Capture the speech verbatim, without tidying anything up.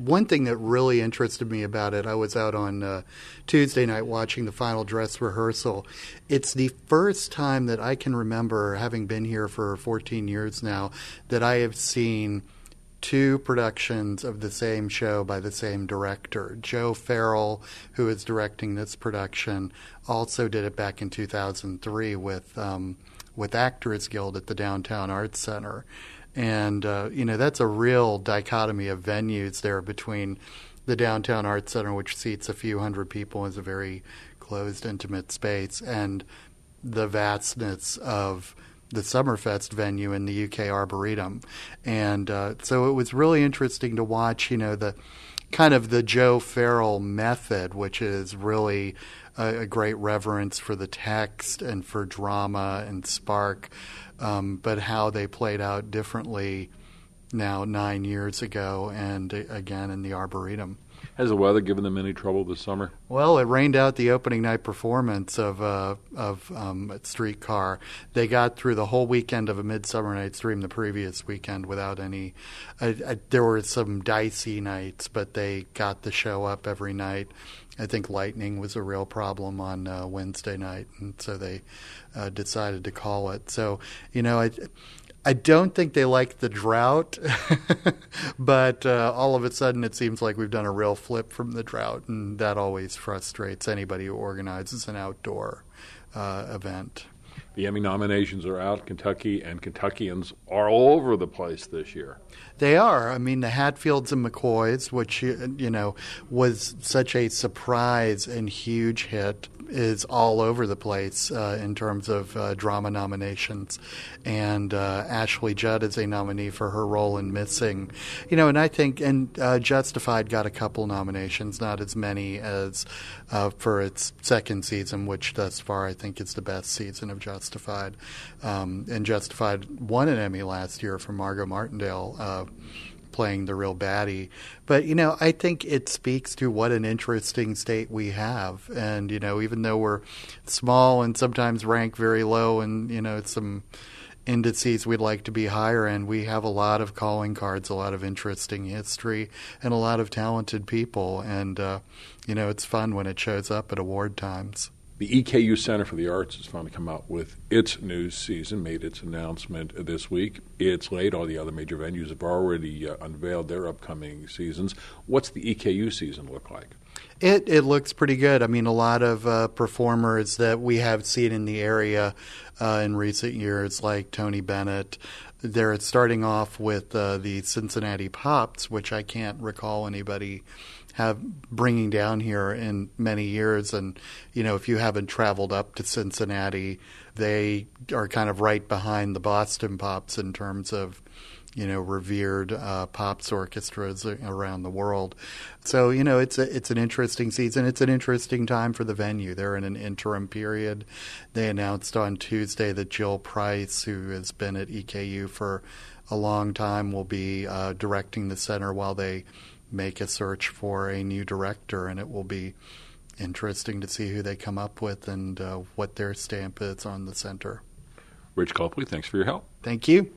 one thing that really interested me about it, I was out on uh, Tuesday night watching the final dress rehearsal. It's the first time that I can remember, having been here for fourteen years now, that I have seen two productions of the same show by the same director. Joe Farrell, who is directing this production, also did it back in two thousand three with um, with Actors Guild at the Downtown Arts Center. And, uh, you know, that's a real dichotomy of venues there between the Downtown Arts Center, which seats a few hundred people, is a very closed, intimate space, and the vastness of the Summerfest venue in the U K Arboretum. And uh, so it was really interesting to watch, you know, the kind of the Joe Farrell method, which is really a, a great reverence for the text and for drama and spark, um, but how they played out differently now nine years ago and uh, again in the Arboretum. Has the weather given them any trouble this summer? Well, it rained out the opening night performance of uh, of um, Streetcar. They got through the whole weekend of A Midsummer Night's Dream the previous weekend without any. Uh, uh, there were some dicey nights, but they got the show up every night. I think lightning was a real problem on uh, Wednesday night, and so they uh, decided to call it. So, you know, I. I don't think they like the drought, but uh, all of a sudden it seems like we've done a real flip from the drought, and that always frustrates anybody who organizes an outdoor uh, event. The Emmy nominations are out. Kentucky and Kentuckians are all over the place this year. They are. I mean, the Hatfields and McCoys, which, you know, was such a surprise and huge hit, is all over the place uh, in terms of uh, drama nominations. And uh, Ashley Judd is a nominee for her role in Missing. You know, and I think, and uh, Justified got a couple nominations, not as many as uh, for its second season, which thus far I think is the best season of Justified. Um, and Justified won an Emmy last year for Margot Martindale, uh, playing the real baddie. But, you know, I think it speaks to what an interesting state we have. And, you know, even though we're small and sometimes rank very low and, you know, some indices we'd like to be higher in, we have a lot of calling cards, a lot of interesting history, and a lot of talented people. And, uh, you know, it's fun when it shows up at award times. The E K U Center for the Arts has finally come out with its new season, made its announcement this week. It's late. All the other major venues have already uh, unveiled their upcoming seasons. What's the E K U season look like? It it looks pretty good. I mean, a lot of uh, performers that we have seen in the area uh, in recent years, like Tony Bennett. They're starting off with uh, the Cincinnati Pops, which I can't recall anybody have bringing down here in many years. And, you know, if you haven't traveled up to Cincinnati, they are kind of right behind the Boston Pops in terms of, you know, revered uh, pops orchestras around the world. So, you know, it's a, it's an interesting season. It's an interesting time for the venue. They're in an interim period. They announced on Tuesday that Jill Price, who has been at E K U for a long time, will be uh, directing the center while they make a search for a new director, and it will be interesting to see who they come up with and uh, what their stamp is on the center. Rich Copley, thanks for your help. Thank you.